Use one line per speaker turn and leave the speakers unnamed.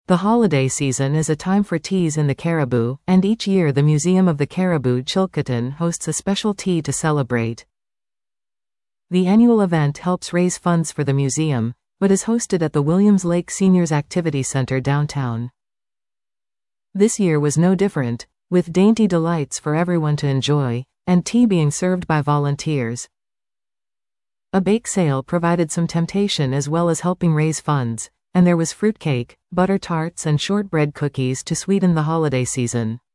The holiday season is a time for teas in the Caribou, and each year the Museum of the Caribou Chilcotin hosts a special tea to celebrate. The annual event helps raise funds for the museum, but is hosted at the Williams Lake Seniors Activity Center downtown. This year was no different, with dainty delights for everyone to enjoy, and tea being served by volunteers. A bake sale provided some temptation as well as helping raise funds, and there was fruitcake, butter tarts and shortbread cookies to sweeten the holiday season.